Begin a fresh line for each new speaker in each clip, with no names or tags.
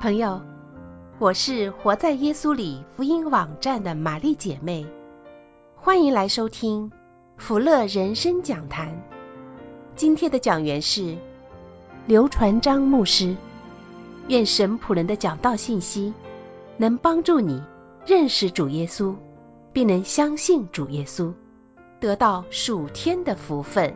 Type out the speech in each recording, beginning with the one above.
朋友，我是活在耶稣里福音网站的玛丽姐妹，欢迎来收听福乐人生讲坛。今天的讲员是刘传章牧师。愿神仆人的讲道信息能帮助你认识主耶稣，并能相信主耶稣，得到属天的福分。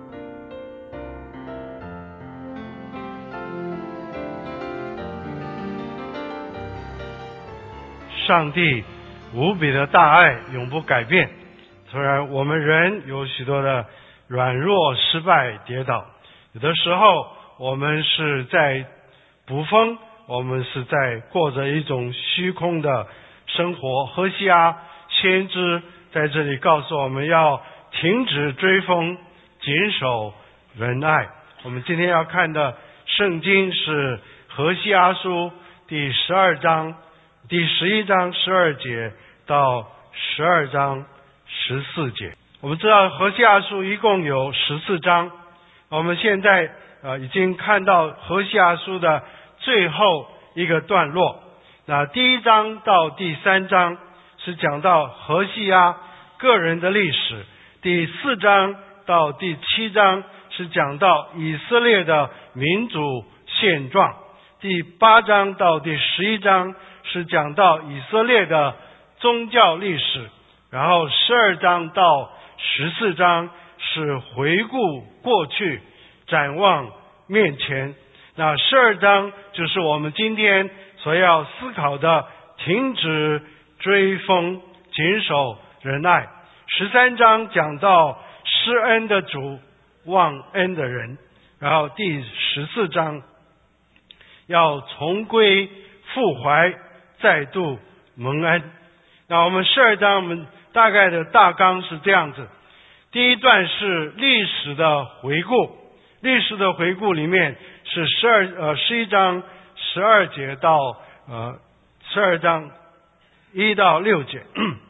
上帝无比的大爱永不改变，虽然我们人有许多的软弱、失败、跌倒，有的时候我们是在捕风，我们是在过着一种虚空的生活。何西阿先知在这里告诉我们要停止追风，谨守仁爱。我们今天要看的圣经是何西阿书第12章第11章12节到12章14节。我们知道何西阿书一共有14章，我们现在已经看到何西阿书的最后一个段落。那第1章到第3章是讲到何西阿个人的历史，第4章到第7章是讲到以色列的民主现状，第8章到第11章是讲到以色列的宗教历史，然后12章到14章是回顾过去，展望面前。那12章就是我们今天所要思考的，停止追风，谨守仁爱。13章讲到施恩的主，忘恩的人，然后第14章要重归复怀，再度蒙恩。那我们12章我们大概的大纲是这样子。第一段是历史的回顾，历史的回顾里面是11章12节到12章1到6节。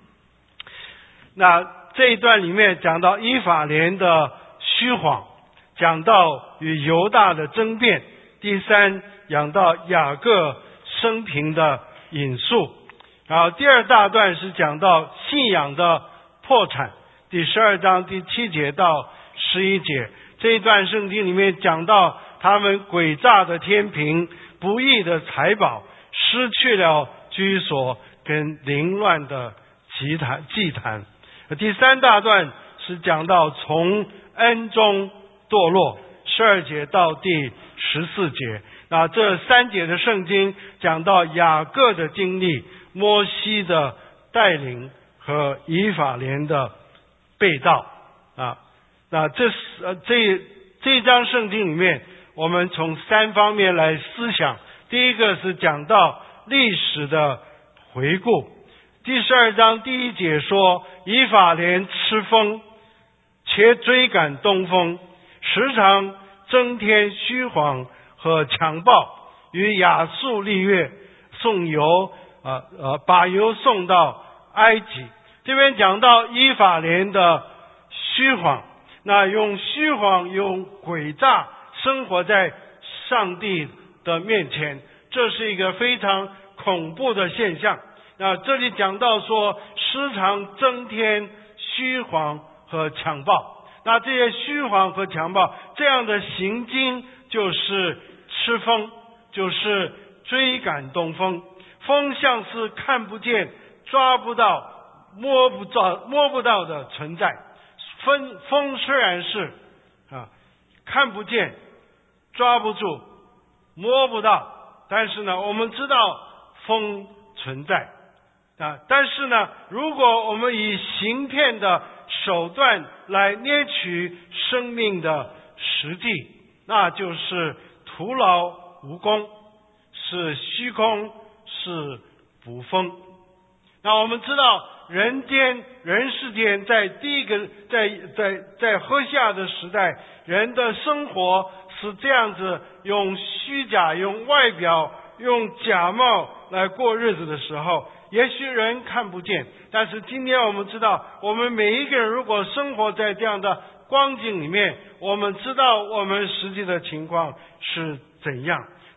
那这一段里面讲到以法莲的虚谎，讲到与犹大的争辩，第3讲到雅各生平的引述，然后第2大段是讲到信仰的破产，第12章第7节到11节。这一段圣经里面讲到他们诡诈的天平，不义的财宝，失去了居所跟凌乱的祭坛。第3大段是讲到从恩中堕落，12节到第14节。那这3节的圣经讲到雅各的经历，摩西的带领和以法莲的被盗那这一章圣经里面，我们从3方面来思想。第一个是讲到历史的回顾。第12章第1节说，以法莲吃风，且追赶东风，时常增添虚谎和强暴，与亚述立约，送油把油送到埃及。这边讲到以法莲的虚谎，那用虚谎用诡诈生活在上帝的面前，这是一个非常恐怖的现象。那这里讲到说，时常增添虚谎和强暴。那这些虚谎和强暴这样的行径，就是吃风，就是追赶东风。风像是看不见、抓不到、摸不到的存在。风虽然是看不见、抓不住、摸不到，但是呢，我们知道风存在但是呢，如果我们以行骗的手段来捏取生命的实际，那就是徒劳无功，是虚空，是捕风。那我们知道人世间在第一个在何西阿的时代，人的生活是这样子，用虚假、用外表、用假冒来过日子的时候，也许人看不见，但是今天我们知道，我们每一个人如果生活在这样的光景里面，我们知道我们实际的情况是怎样。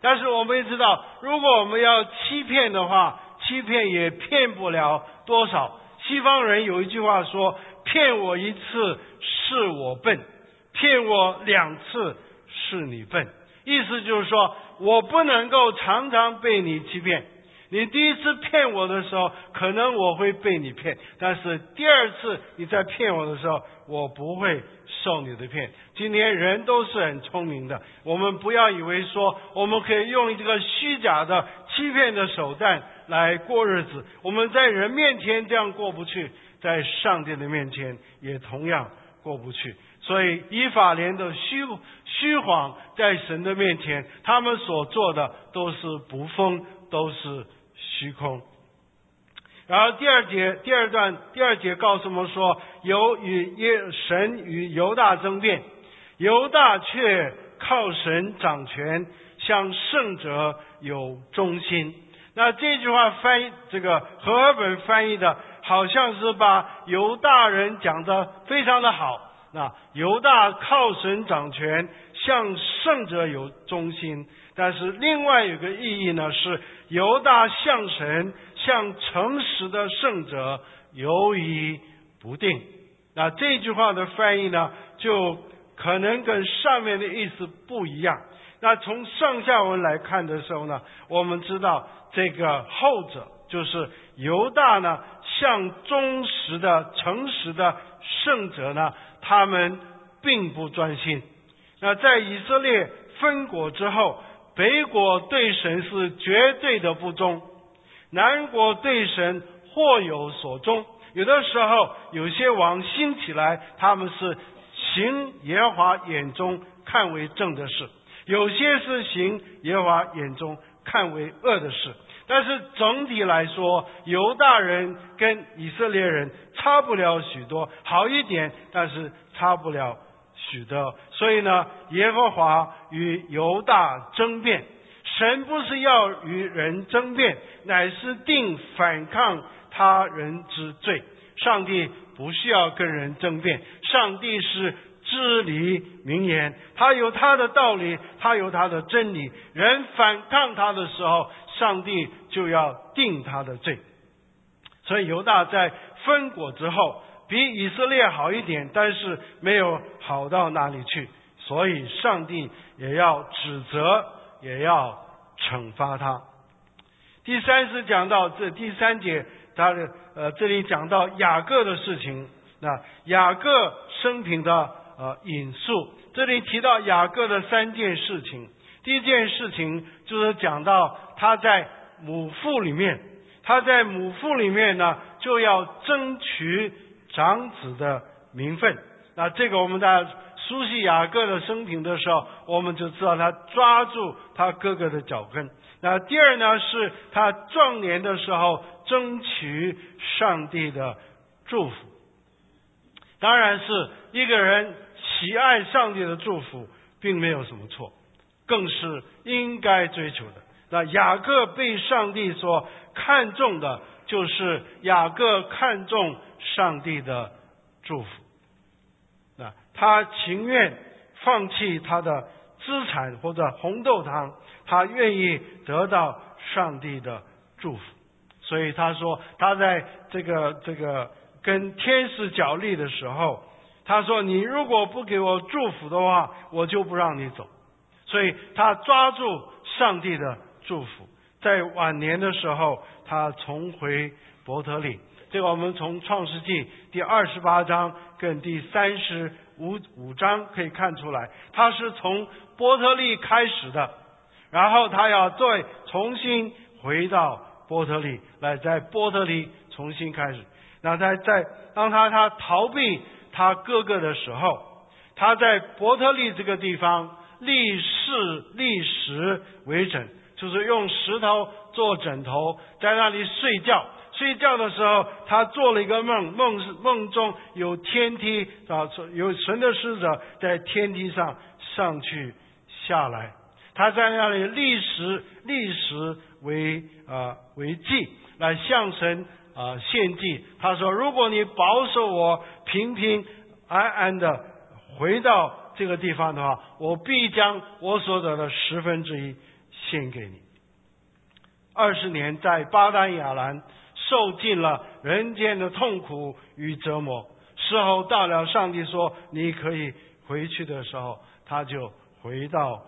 但是我们也知道，如果我们要欺骗的话，欺骗也骗不了多少。西方人有一句话说，骗我一次是我笨，骗我2次是你笨。意思就是说，我不能够常常被你欺骗。你第一次骗我的时候，可能我会被你骗，但是第2次你在骗我的时候，我不会受你的骗。今天人都是很聪明的，我们不要以为说我们可以用这个虚假的欺骗的手段来过日子。我们在人面前这样过不去，在上帝的面前也同样过不去。所以以法莲的虚谎在神的面前，他们所做的都是不丰，都是虚空。然后第二节告诉我们说，神与犹大争辩，犹大却靠神掌权，向圣者有忠心。那这句话这个和合本翻译的好像是把犹大人讲得非常的好。那犹大靠神掌权，向圣者有忠心，但是另外有个意义呢，是犹大向神，向诚实的圣者犹疑不定。那这句话的翻译呢，就可能跟上面的意思不一样。那从上下文来看的时候呢，我们知道这个后者就是犹大呢，向忠实的诚实的圣者呢，他们并不专心。那在以色列分国之后，北国对神是绝对的不忠，南国对神或有所忠。有的时候有些王兴起来，他们是行耶和华眼中看为正的事，有些是行耶和华眼中看为恶的事。但是整体来说，犹大人跟以色列人差不了许多，好一点，但是差不了许多。所以呢，耶和华与犹大争辩，神不是要与人争辩，乃是定反抗他人之罪。上帝不需要跟人争辩，上帝是知理明言，他有他的道理，他有他的真理。人反抗他的时候，上帝就要定他的罪。所以犹大在分国之后比以色列好一点，但是没有好到哪里去，所以上帝也要指责，也要惩罚他。第3节这里讲到雅各的事情。那雅各生平的引述，这里提到雅各的3件事情。第一件事情就是讲到他在母腹里面呢，就要争取长子的名分。那这个我们大家熟悉雅各的生平的时候，我们就知道他抓住他哥哥的脚跟。那第二呢，是他壮年的时候争取上帝的祝福。当然是一个人喜爱上帝的祝福并没有什么错，更是应该追求的。那雅各被上帝所看重的，就是雅各看重上帝的祝福。那他情愿放弃他的资产或者红豆汤，他愿意得到上帝的祝福。所以他说，他在这个跟天使角力的时候，他说，你如果不给我祝福的话，我就不让你走。所以他抓住上帝的祝福。在晚年的时候，他重回伯特利。这个我们从创世纪第28章跟第35章可以看出来，他是从伯特利开始的，然后他要再重新回到伯特利，来在伯特利重新开始。那当他逃避他哥哥的时候，他在伯特利这个地方立石为枕，就是用石头做枕头，在那里睡觉。睡觉的时候，他做了一个梦中有天梯有神的使者在天梯上上去下来。他在那里立石为祭，来向神献祭。他说，如果你保守我平平安安的回到这个地方的话，我必将我所得的1/10 献给你。20年在巴丹亚兰受尽了人间的痛苦与折磨，时候到了，上帝说你可以回去的时候，他就回到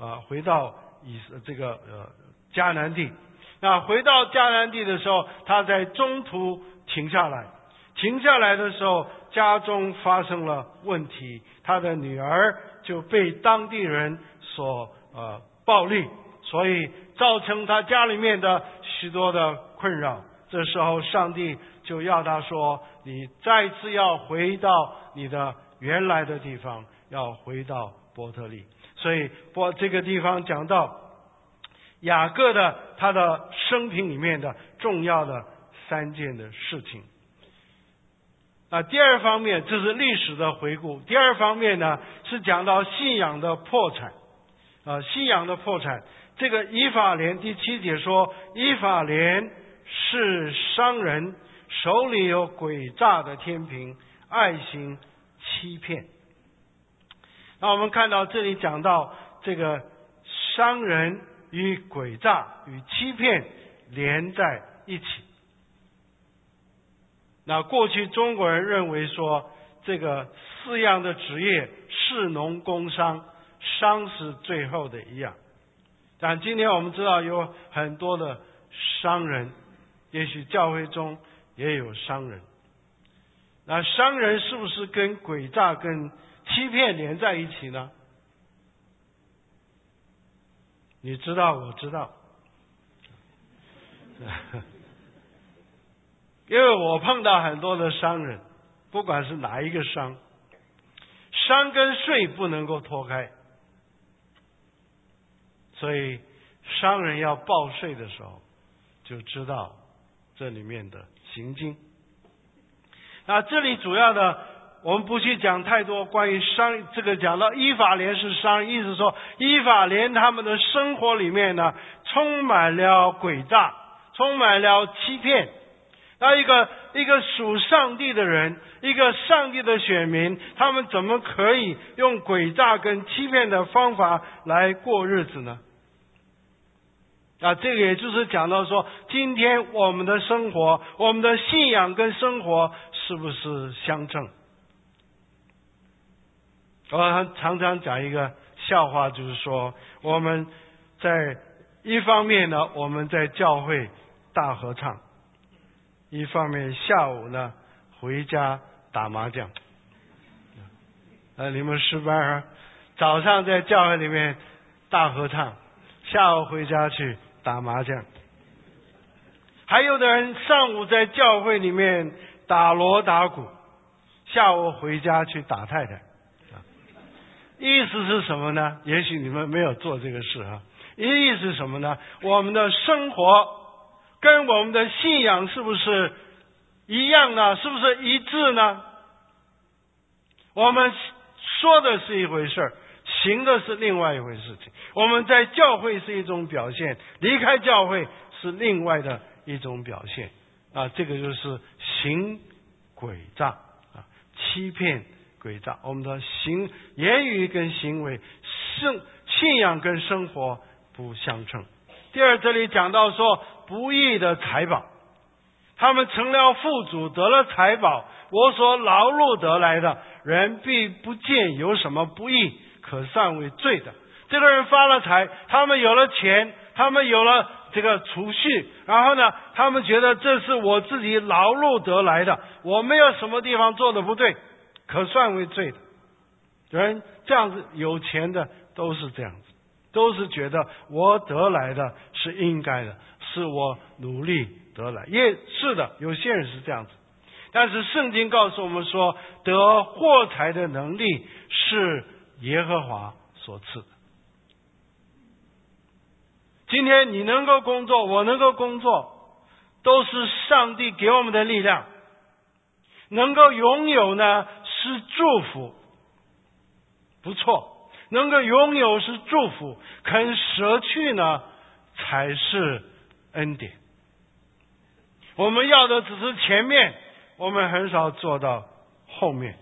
迦南地。那回到迦南地的时候，他在中途停下来的时候，家中发生了问题，他的女儿就被当地人所暴力，所以造成他家里面的许多的困扰。这时候上帝就要他说，你再次要回到你的原来的地方，要回到伯特利。所以这个地方讲到雅各的他的生平里面的重要的3件的事情。第二方面，这是历史的回顾。第二方面呢，是讲到信仰的破产。信仰的破产，这个以法莲第7节说，以法莲是商人，手里有诡诈的天平，爱行欺骗。那我们看到这里讲到这个商人与诡诈与欺骗连在一起。那过去中国人认为说，这个4样的职业，士农工商，商是最后的一样。但今天我们知道有很多的商人，也许教会中也有商人。那商人是不是跟诡诈跟欺骗连在一起呢？你知道，我知道。因为我碰到很多的商人，不管是哪一个商跟税不能够脱开，所以商人要报税的时候，就知道这里面的行径。那这里主要的，我们不去讲太多关于商，这个讲到以法莲是商，意思说以法莲他们的生活里面呢，充满了诡诈，充满了欺骗。那一个属上帝的人，一个上帝的选民，他们怎么可以用诡诈跟欺骗的方法来过日子呢？这个也就是讲到说，今天我们的生活，我们的信仰跟生活是不是相称？我常常讲一个笑话，就是说我们在一方面呢，我们在教会大合唱，一方面下午呢回家打麻将。你们诗班早上在教会里面大合唱，下午回家去打麻将。还有的人上午在教会里面打锣打鼓，下午回家去打太太。意思是什么呢？也许你们没有做这个事意思是什么呢？我们的生活跟我们的信仰是不是一样呢？是不是一致呢？我们说的是一回事，行的是另外一回事情。我们在教会是一种表现，离开教会是另外的一种表现。这个就是行诡诈欺骗诡诈。我们的言语跟行为，信仰跟生活不相称。第二，这里讲到说不义的财宝，他们成了富足，得了财宝，我所劳碌得来的，人必不见有什么不义可算为罪的。这个人发了财，他们有了钱，他们有了这个储蓄，然后呢，他们觉得这是我自己劳碌得来的，我没有什么地方做的不对，可算为罪的。人这样子有钱的都是这样子，都是觉得我得来的是应该的，是我努力得来。也是的，有些人是这样子。但是圣经告诉我们说，得获财的能力是耶和华所赐的。今天你能够工作，我能够工作，都是上帝给我们的力量。能够拥有呢是祝福，不错，能够拥有是祝福，肯舍去呢才是恩典。我们要的只是前面，我们很少做到后面。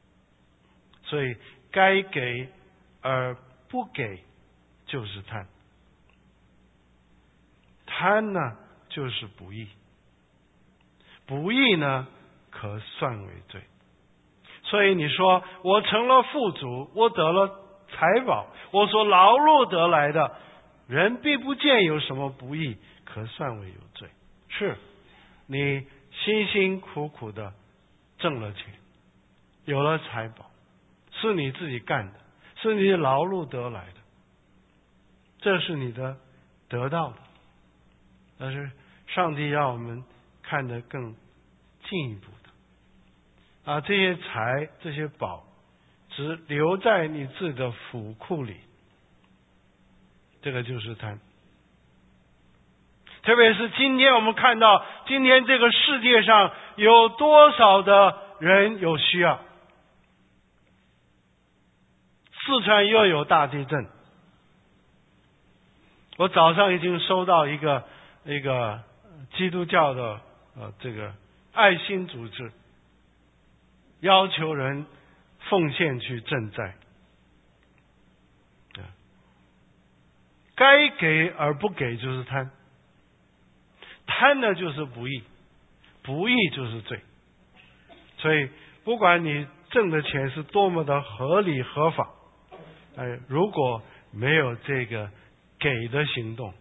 所以该给而不给就是贪。 贪呢就是不义，不义呢可算为罪。所以你说我成了富足，我得了财宝，我所劳碌得来的，人必不见有什么不义，可算为有罪。是你辛辛苦苦的挣了钱，有了财宝，是你自己干的，是你劳碌得来的，这是你的得到的。但是上帝让我们看得更进一步的，这些财这些宝只留在你自己的府库里，这个就是贪。特别是今天我们看到，今天这个世界上有多少的人有需要。四川又有大地震，我早上已经收到一个基督教的这个爱心组织要求人奉献去赈灾，该给而不给就是贪，贪的就是不义，不义就是罪。所以不管你挣的钱是多么的合理合法，如果没有这个给的行动，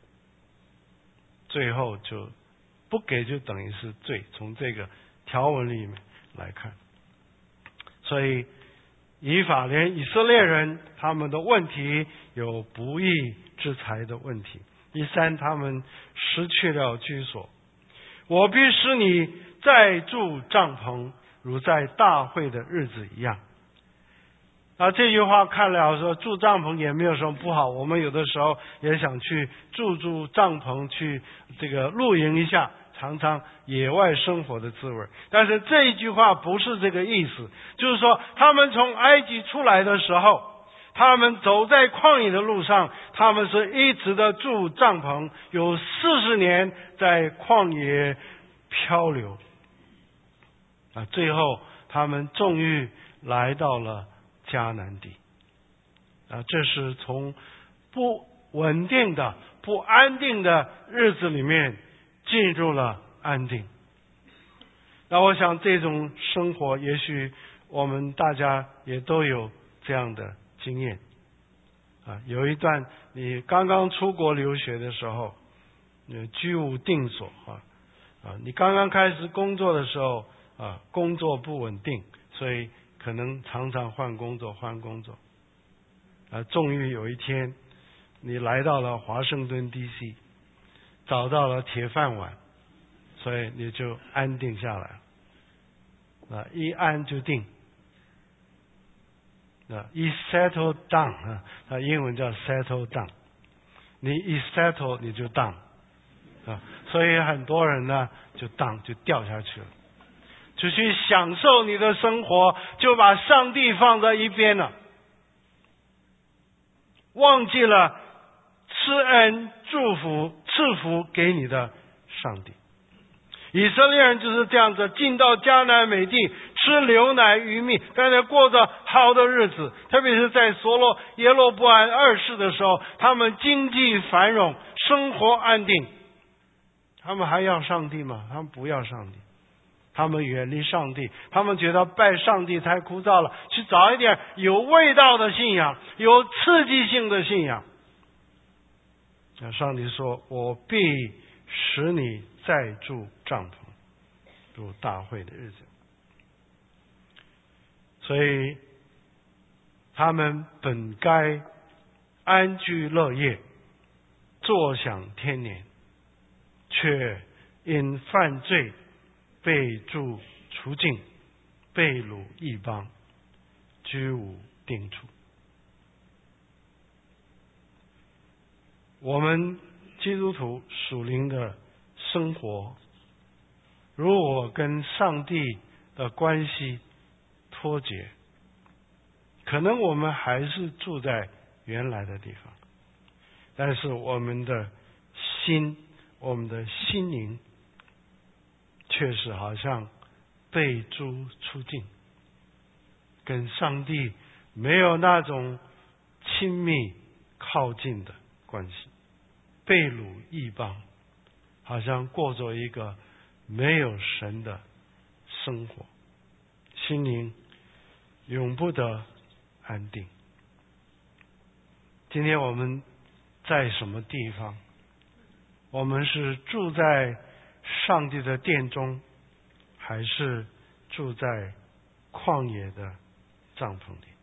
最后就不给就等于是罪，从这个条文里面来看。所以以法莲以色列人他们的问题有不义之财的问题。第三，他们失去了居所。我必使你再住帐篷，如在大会的日子一样。这句话看了说住帐篷也没有什么不好，我们有的时候也想去住帐篷，去这个露营一下，尝尝野外生活的滋味。但是这一句话不是这个意思，就是说他们从埃及出来的时候，他们走在旷野的路上，他们是一直的住帐篷，有40年在旷野漂流，最后他们终于来到了迦南地。这是从不稳定的不安定的日子里面进入了安定。我想这种生活也许我们大家也都有这样的经验。有一段你刚刚出国留学的时候，居无定所，你刚刚开始工作的时候，工作不稳定，所以可能常常换工作。终于有一天你来到了华盛顿 DC， 找到了铁饭碗，所以你就安定下来了。一安就定，一 settle down， 英文叫 settle down， 你一 settle 你就 down， 所以很多人呢就 down 就掉下去了，就去享受你的生活，就把上帝放在一边了，忘记了施恩祝福赐福给你的上帝。以色列人就是这样子，进到迦南美地，吃牛奶鱼蜜，在那过着好的日子。特别是在耶罗波安2世的时候，他们经济繁荣，生活安定。他们还要上帝吗？他们不要上帝，他们远离上帝，他们觉得拜上帝太枯燥了，去找一点有味道的信仰，有刺激性的信仰。上帝说，我必使你再住帐篷，如大会的日子。所以他们本该安居乐业，坐享天年，却因犯罪被逐除尽，被掳异邦，居无定处。我们基督徒属灵的生活，如果跟上帝的关系脱节，可能我们还是住在原来的地方，但是我们的心，我们的心灵确实好像被逐出境，跟上帝没有那种亲密靠近的关系，被掳异邦， 好像过着一个没有神的生活，心灵永不得安定。今天我们在什么地方？我们是住在上帝的殿中，还是住在旷野的帐篷里？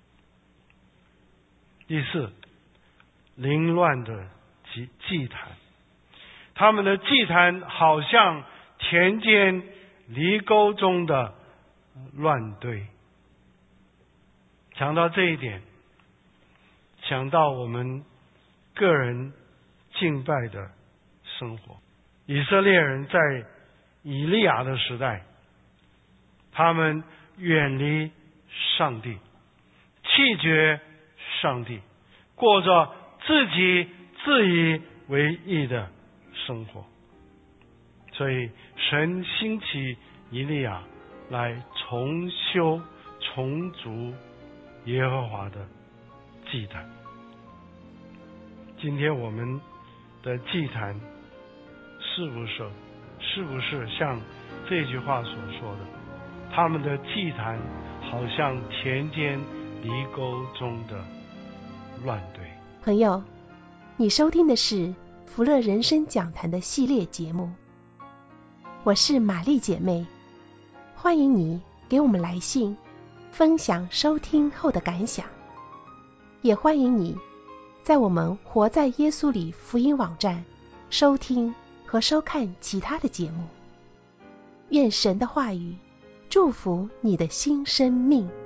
第四，凌乱的祭坛，他们的祭坛好像田间犁沟中的乱堆。想到这一点，想到我们个人敬拜的生活。以色列人在以利亚的时代，他们远离上帝，弃绝上帝，过着自己自以为意的生活。所以神兴起以利亚来重修重筑耶和华的祭坛。今天我们的祭坛是不是像这句话所说的，他们的祭坛好像田间犁沟中的乱堆？
朋友，你收听的是福乐人生讲坛的系列节目，我是玛丽姐妹，欢迎你给我们来信分享收听后的感想，也欢迎你在我们活在耶稣里福音网站收听和收看其他的节目。愿神的话语祝福你的新生命。